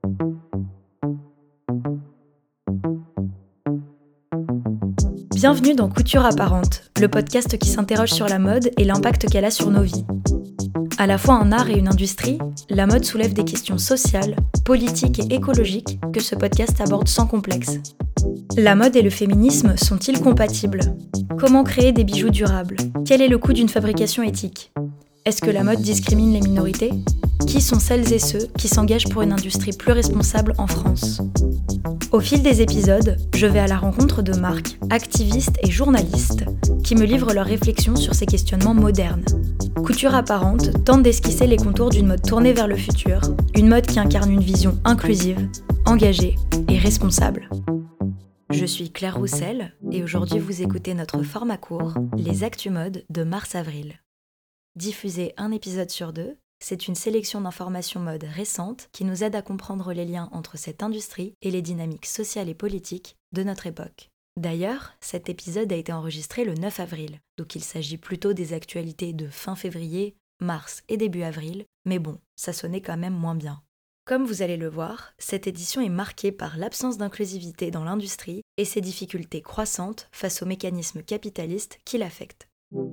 Bienvenue dans Couture apparente, le podcast qui s'interroge sur la mode et l'impact qu'elle a sur nos vies. À la fois un art et une industrie, la mode soulève des questions sociales, politiques et écologiques que ce podcast aborde sans complexe. La mode et le féminisme sont-ils compatibles ? Comment créer des bijoux durables ? Quel est le coût d'une fabrication éthique ? Est-ce que la mode discrimine les minorités ? Qui sont celles et ceux qui s'engagent pour une industrie plus responsable en France ? Au fil des épisodes, je vais à la rencontre de marques, activistes et journalistes qui me livrent leurs réflexions sur ces questionnements modernes. Couture apparente tente d'esquisser les contours d'une mode tournée vers le futur, une mode qui incarne une vision inclusive, engagée et responsable. Je suis Claire Roussel et aujourd'hui vous écoutez notre format court, les Actus Mode de mars-avril. Diffusé un épisode sur 2, c'est une sélection d'informations mode récentes qui nous aide à comprendre les liens entre cette industrie et les dynamiques sociales et politiques de notre époque. D'ailleurs, cet épisode a été enregistré le 9 avril, donc il s'agit plutôt des actualités de fin février, mars et début avril, mais bon, ça sonnait quand même moins bien. Comme vous allez le voir, cette édition est marquée par l'absence d'inclusivité dans l'industrie et ses difficultés croissantes face aux mécanismes capitalistes qui l'affectent.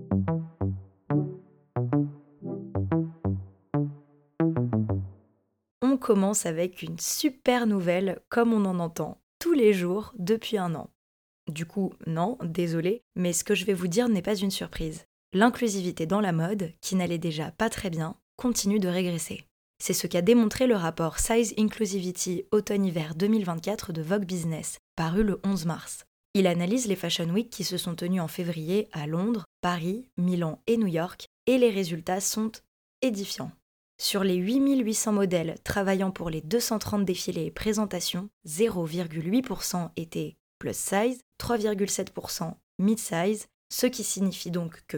On commence avec une super nouvelle, comme on en entend tous les jours depuis un an. Du coup, non, désolé, mais ce que je vais vous dire n'est pas une surprise. L'inclusivité dans la mode, qui n'allait déjà pas très bien, continue de régresser. C'est ce qu'a démontré le rapport Size Inclusivity Automne-Hiver 2024 de Vogue Business, paru le 11 mars. Il analyse les Fashion Week qui se sont tenues en février à Londres, Paris, Milan et New York, et les résultats sont édifiants. Sur les 8800 modèles travaillant pour les 230 défilés et présentations, 0,8% étaient plus size, 3,7% mid-size, ce qui signifie donc que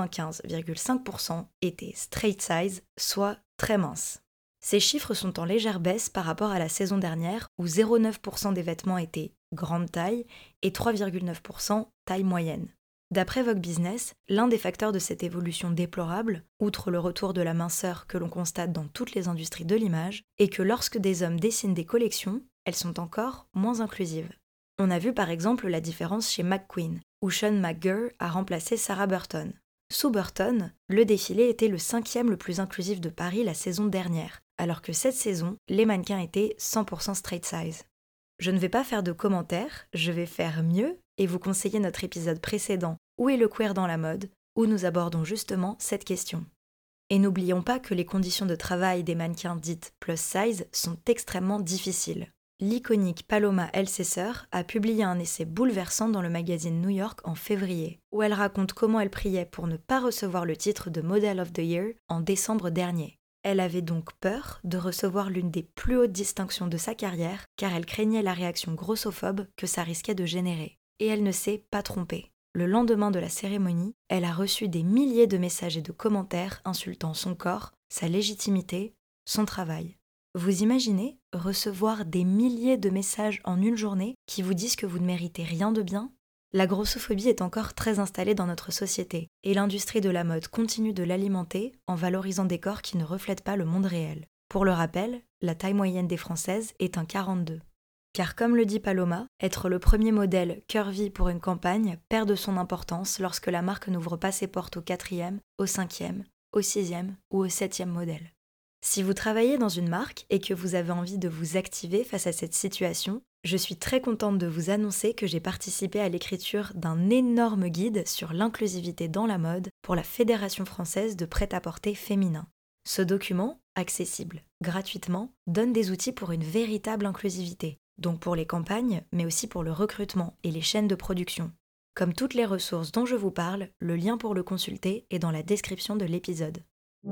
95,5% étaient straight size, soit très minces. Ces chiffres sont en légère baisse par rapport à la saison dernière où 0,9% des vêtements étaient grande taille et 3,9% taille moyenne. D'après Vogue Business, l'un des facteurs de cette évolution déplorable, outre le retour de la minceur que l'on constate dans toutes les industries de l'image, est que lorsque des hommes dessinent des collections, elles sont encore moins inclusives. On a vu par exemple la différence chez McQueen, où Sean McGirr a remplacé Sarah Burton. Sous Burton, le défilé était le 5e le plus inclusif de Paris la saison dernière, alors que cette saison, les mannequins étaient 100% straight size. Je ne vais pas faire de commentaires, je vais faire mieux et vous conseiller notre épisode précédent « Où est le queer dans la mode ?», où nous abordons justement cette question. Et n'oublions pas que les conditions de travail des mannequins dites plus size sont extrêmement difficiles. L'iconique Paloma Elsesser a publié un essai bouleversant dans le magazine New York en février, où elle raconte comment elle priait pour ne pas recevoir le titre de Model of the Year en décembre dernier. Elle avait donc peur de recevoir l'une des plus hautes distinctions de sa carrière, car elle craignait la réaction grossophobe que ça risquait de générer. Et elle ne s'est pas trompée. Le lendemain de la cérémonie, elle a reçu des milliers de messages et de commentaires insultant son corps, sa légitimité, son travail. Vous imaginez recevoir des milliers de messages en une journée qui vous disent que vous ne méritez rien de bien ? La grossophobie est encore très installée dans notre société et l'industrie de la mode continue de l'alimenter en valorisant des corps qui ne reflètent pas le monde réel. Pour le rappel, la taille moyenne des Françaises est un 42. Car comme le dit Paloma, être le premier modèle curvy pour une campagne perd de son importance lorsque la marque n'ouvre pas ses portes au 4e, au 5e, au 6e ou au 7e modèle. Si vous travaillez dans une marque et que vous avez envie de vous activer face à cette situation, je suis très contente de vous annoncer que j'ai participé à l'écriture d'un énorme guide sur l'inclusivité dans la mode pour la Fédération française de prêt-à-porter féminin. Ce document, accessible gratuitement, donne des outils pour une véritable inclusivité, donc pour les campagnes, mais aussi pour le recrutement et les chaînes de production. Comme toutes les ressources dont je vous parle, le lien pour le consulter est dans la description de l'épisode.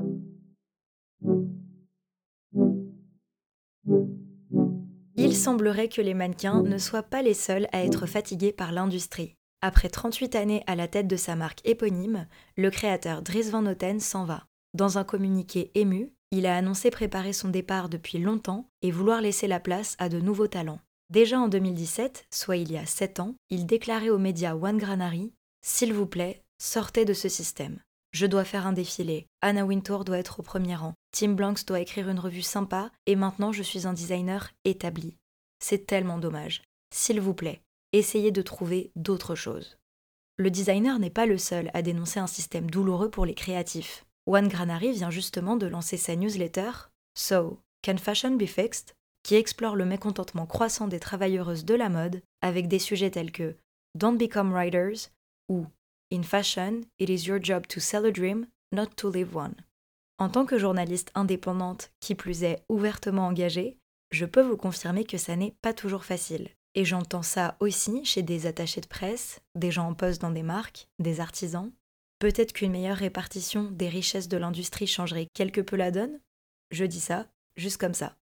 Il semblerait que les mannequins ne soient pas les seuls à être fatigués par l'industrie. Après 38 années à la tête de sa marque éponyme, le créateur Dries Van Noten s'en va. Dans un communiqué ému, il a annoncé préparer son départ depuis longtemps et vouloir laisser la place à de nouveaux talents. Déjà en 2017, soit il y a 7 ans, il déclarait aux médias One Granary « S'il vous plaît, sortez de ce système. Je dois faire un défilé, Anna Wintour doit être au premier rang, Tim Blanks doit écrire une revue sympa et maintenant je suis un designer établi. C'est tellement dommage. S'il vous plaît, essayez de trouver d'autres choses. Le designer n'est pas le seul à dénoncer un système douloureux pour les créatifs. One Granary vient justement de lancer sa newsletter So, Can Fashion Be Fixed?, qui explore le mécontentement croissant des travailleuses de la mode avec des sujets tels que Don't become writers ou In fashion, it is your job to sell a dream, not to live one. En tant que journaliste indépendante, qui plus est ouvertement engagée, je peux vous confirmer que ça n'est pas toujours facile. Et j'entends ça aussi chez des attachés de presse, des gens en poste dans des marques, des artisans. Peut-être qu'une meilleure répartition des richesses de l'industrie changerait quelque peu la donne ? Je dis ça, juste comme ça.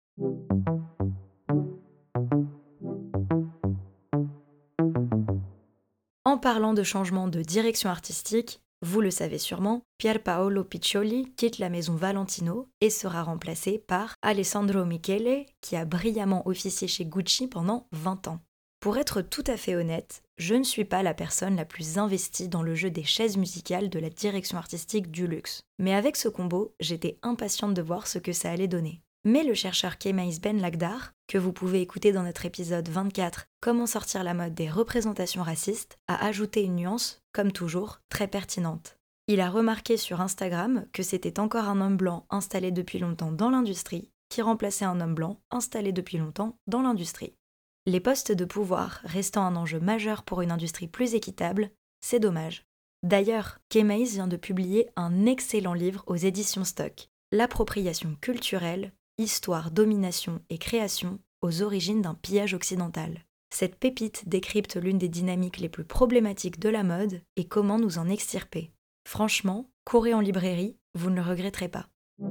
En parlant de changement de direction artistique, vous le savez sûrement, Pier Paolo Piccioli quitte la maison Valentino et sera remplacé par Alessandro Michele, qui a brillamment officié chez Gucci pendant 20 ans. Pour être tout à fait honnête, je ne suis pas la personne la plus investie dans le jeu des chaises musicales de la direction artistique du luxe. Mais avec ce combo, j'étais impatiente de voir ce que ça allait donner. Mais le chercheur Kemaïs Ben Lagdar, que vous pouvez écouter dans notre épisode 24 « Comment sortir la mode des représentations racistes », a ajouté une nuance, comme toujours, très pertinente. Il a remarqué sur Instagram que c'était encore un homme blanc installé depuis longtemps dans l'industrie qui remplaçait un homme blanc installé depuis longtemps dans l'industrie. Les postes de pouvoir restant un enjeu majeur pour une industrie plus équitable, c'est dommage. D'ailleurs, Kemaïs vient de publier un excellent livre aux éditions Stock, L'appropriation culturelle, histoire, domination et création aux origines d'un pillage occidental. Cette pépite décrypte l'une des dynamiques les plus problématiques de la mode et comment nous en extirper. Franchement, courez en librairie, vous ne le regretterez pas.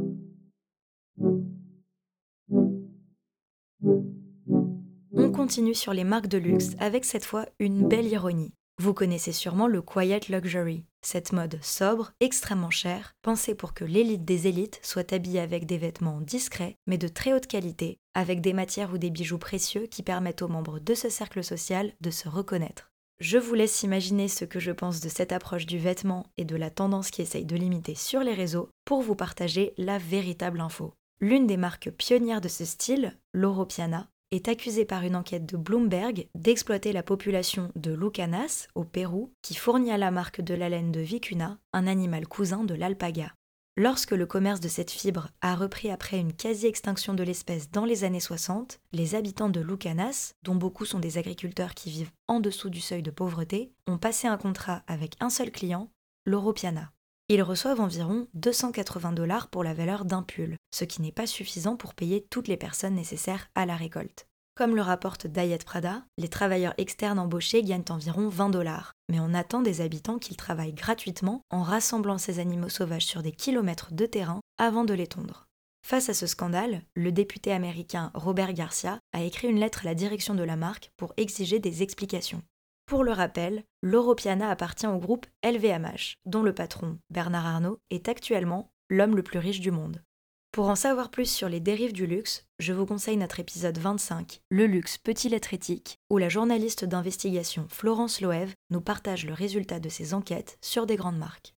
On continue sur les marques de luxe avec cette fois une belle ironie. Vous connaissez sûrement le quiet luxury, cette mode sobre, extrêmement chère, pensée pour que l'élite des élites soit habillée avec des vêtements discrets mais de très haute qualité, avec des matières ou des bijoux précieux qui permettent aux membres de ce cercle social de se reconnaître. Je vous laisse imaginer ce que je pense de cette approche du vêtement et de la tendance qui essaye de l'imiter sur les réseaux pour vous partager la véritable info. L'une des marques pionnières de ce style, Loro Piana, est accusée par une enquête de Bloomberg d'exploiter la population de l'Ucanas, au Pérou, qui fournit à la marque de la laine de vicuna, un animal cousin de l'alpaga. Lorsque le commerce de cette fibre a repris après une quasi-extinction de l'espèce dans les années 60, les habitants de l'Ucanas, dont beaucoup sont des agriculteurs qui vivent en dessous du seuil de pauvreté, ont passé un contrat avec un seul client, Loro Piana. Ils reçoivent environ $280 pour la valeur d'un pull, ce qui n'est pas suffisant pour payer toutes les personnes nécessaires à la récolte. Comme le rapporte Diet Prada, les travailleurs externes embauchés gagnent environ $20, mais on attend des habitants qu'ils travaillent gratuitement en rassemblant ces animaux sauvages sur des kilomètres de terrain avant de les tondre. Face à ce scandale, le député américain Robert Garcia a écrit une lettre à la direction de la marque pour exiger des explications. Pour le rappel, Loro Piana appartient au groupe LVMH, dont le patron, Bernard Arnault, est actuellement l'homme le plus riche du monde. Pour en savoir plus sur les dérives du luxe, je vous conseille notre épisode 25, Le luxe peut-il être éthique, où la journaliste d'investigation Florence Loève nous partage le résultat de ses enquêtes sur des grandes marques.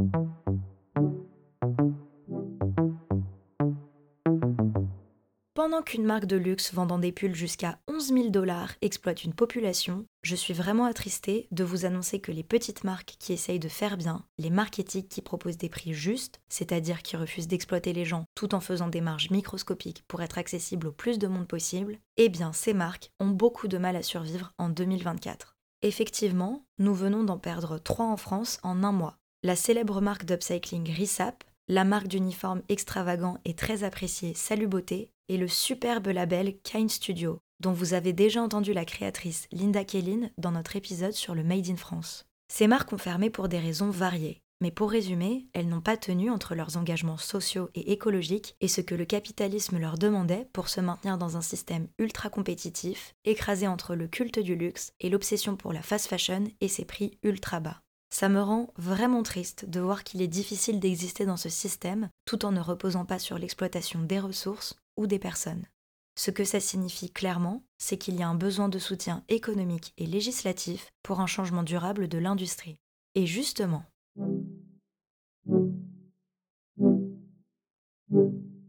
Pendant qu'une marque de luxe vendant des pulls jusqu'à $11 000 exploite une population, je suis vraiment attristée de vous annoncer que les petites marques qui essayent de faire bien, les marques éthiques qui proposent des prix justes, c'est-à-dire qui refusent d'exploiter les gens tout en faisant des marges microscopiques pour être accessibles au plus de monde possible, eh bien ces marques ont beaucoup de mal à survivre en 2024. Effectivement, nous venons d'en perdre 3 en France en un mois. La célèbre marque d'upcycling Risap, la marque d'uniformes extravagants et très appréciée Salut Beauté et le superbe label Kind Studio, dont vous avez déjà entendu la créatrice Linda Kellin dans notre épisode sur le Made in France. Ces marques ont fermé pour des raisons variées, mais pour résumer, elles n'ont pas tenu entre leurs engagements sociaux et écologiques et ce que le capitalisme leur demandait pour se maintenir dans un système ultra compétitif, écrasé entre le culte du luxe et l'obsession pour la fast fashion et ses prix ultra bas. Ça me rend vraiment triste de voir qu'il est difficile d'exister dans ce système tout en ne reposant pas sur l'exploitation des ressources ou des personnes. Ce que ça signifie clairement, c'est qu'il y a un besoin de soutien économique et législatif pour un changement durable de l'industrie. Et justement,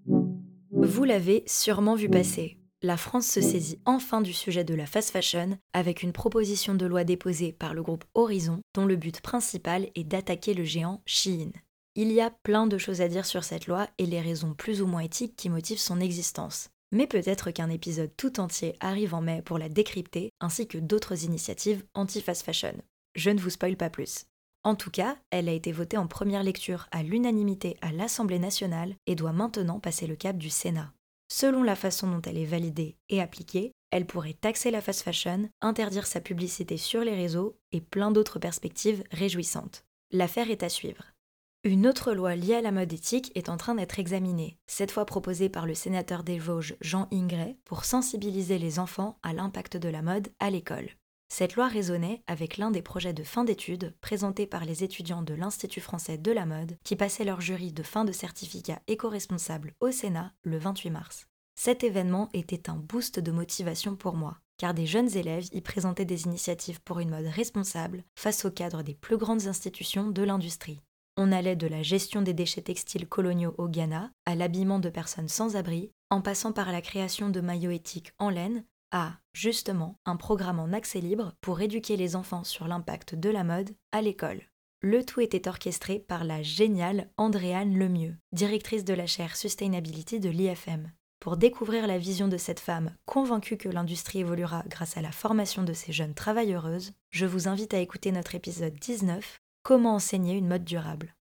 Vous l'avez sûrement vu passer. La France se saisit enfin du sujet de la fast fashion avec une proposition de loi déposée par le groupe Horizon dont le but principal est d'attaquer le géant Shein. Il y a plein de choses à dire sur cette loi et les raisons plus ou moins éthiques qui motivent son existence. Mais peut-être qu'un épisode tout entier arrive en mai pour la décrypter, ainsi que d'autres initiatives anti-fast fashion. Je ne vous spoile pas plus. En tout cas, elle a été votée en première lecture à l'unanimité à l'Assemblée nationale et doit maintenant passer le cap du Sénat. Selon la façon dont elle est validée et appliquée, elle pourrait taxer la fast fashion, interdire sa publicité sur les réseaux et plein d'autres perspectives réjouissantes. L'affaire est à suivre. Une autre loi liée à la mode éthique est en train d'être examinée, cette fois proposée par le sénateur des Vosges Jean Hingray pour sensibiliser les enfants à l'impact de la mode à l'école. Cette loi résonnait avec l'un des projets de fin d'études présentés par les étudiants de l'Institut français de la mode qui passaient leur jury de fin de certificat éco-responsable au Sénat le 28 mars. Cet événement était un boost de motivation pour moi, car des jeunes élèves y présentaient des initiatives pour une mode responsable face au cadre des plus grandes institutions de l'industrie. On allait de la gestion des déchets textiles coloniaux au Ghana à l'habillement de personnes sans abri, en passant par la création de maillots éthiques en laine, à, justement, un programme en accès libre pour éduquer les enfants sur l'impact de la mode à l'école. Le tout était orchestré par la géniale Andréane Lemieux, directrice de la chaire Sustainability de l'IFM. Pour découvrir la vision de cette femme convaincue que l'industrie évoluera grâce à la formation de ces jeunes travailleuses, je vous invite à écouter notre épisode 19, Comment enseigner une mode durable.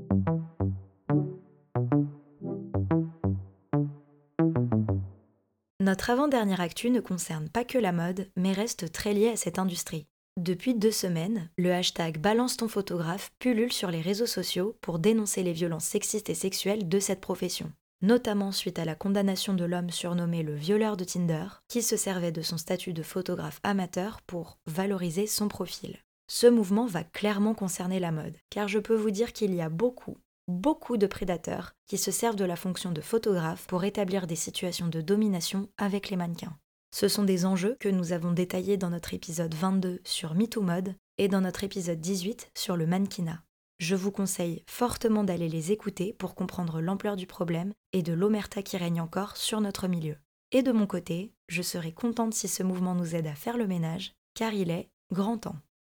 Notre avant-dernière actu ne concerne pas que la mode, mais reste très lié à cette industrie. Depuis 2 semaines, le hashtag Balance ton photographe pullule sur les réseaux sociaux pour dénoncer les violences sexistes et sexuelles de cette profession, notamment suite à la condamnation de l'homme surnommé le violeur de Tinder, qui se servait de son statut de photographe amateur pour valoriser son profil. Ce mouvement va clairement concerner la mode, car je peux vous dire qu'il y a beaucoup de prédateurs qui se servent de la fonction de photographe pour établir des situations de domination avec les mannequins. Ce sont des enjeux que nous avons détaillés dans notre épisode 22 sur MeTooMode et dans notre épisode 18 sur le mannequinat. Je vous conseille fortement d'aller les écouter pour comprendre l'ampleur du problème et de l'omerta qui règne encore sur notre milieu. Et de mon côté, je serai contente si ce mouvement nous aide à faire le ménage, car il est grand temps.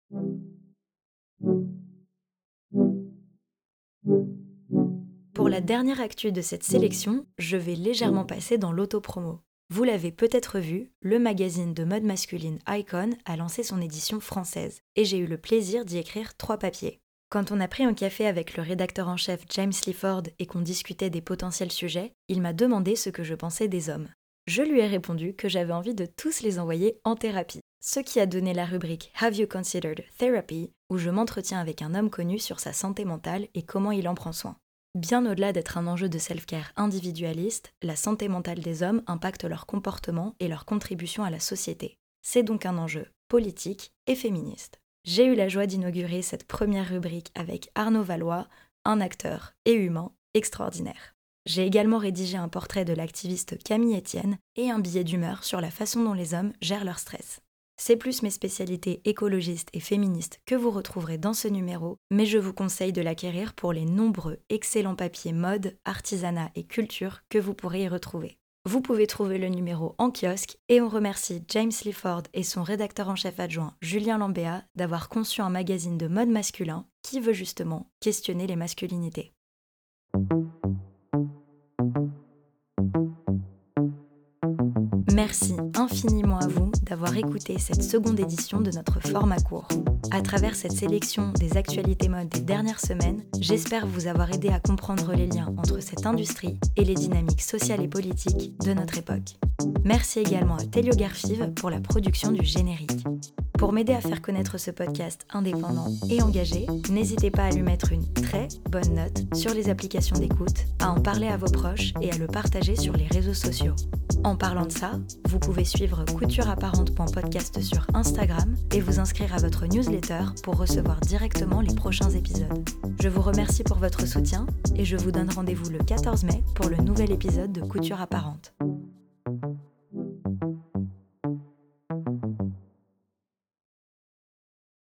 Pour la dernière actu de cette sélection, je vais légèrement passer dans l'autopromo. Vous l'avez peut-être vu, le magazine de mode masculine Icon a lancé son édition française, et j'ai eu le plaisir d'y écrire 3 papiers. Quand on a pris un café avec le rédacteur en chef James Clifford et qu'on discutait des potentiels sujets, il m'a demandé ce que je pensais des hommes. Je lui ai répondu que j'avais envie de tous les envoyer en thérapie, ce qui a donné la rubrique Have You Considered Therapy, où je m'entretiens avec un homme connu sur sa santé mentale et comment il en prend soin. Bien au-delà d'être un enjeu de self-care individualiste, la santé mentale des hommes impacte leur comportement et leur contribution à la société. C'est donc un enjeu politique et féministe. J'ai eu la joie d'inaugurer cette première rubrique avec Arnaud Valois, un acteur et humain extraordinaire. J'ai également rédigé un portrait de l'activiste Camille Etienne et un billet d'humeur sur la façon dont les hommes gèrent leur stress. C'est plus mes spécialités écologistes et féministes que vous retrouverez dans ce numéro, mais je vous conseille de l'acquérir pour les nombreux excellents papiers mode, artisanat et culture que vous pourrez y retrouver. Vous pouvez trouver le numéro en kiosque et on remercie James Clifford et son rédacteur en chef adjoint Julien Lambéa d'avoir conçu un magazine de mode masculin qui veut justement questionner les masculinités. Merci infiniment à vous d'avoir écouté cette seconde édition de notre format court. À travers cette sélection des actualités mode des dernières semaines, j'espère vous avoir aidé à comprendre les liens entre cette industrie et les dynamiques sociales et politiques de notre époque. Merci également à Télio Garfive pour la production du générique. Pour m'aider à faire connaître ce podcast indépendant et engagé, n'hésitez pas à lui mettre une très bonne note sur les applications d'écoute, à en parler à vos proches et à le partager sur les réseaux sociaux. En parlant de ça, vous pouvez suivre coutureapparente.podcast sur Instagram et vous inscrire à votre newsletter pour recevoir directement les prochains épisodes. Je vous remercie pour votre soutien et je vous donne rendez-vous le 14 mai pour le nouvel épisode de Couture Apparente.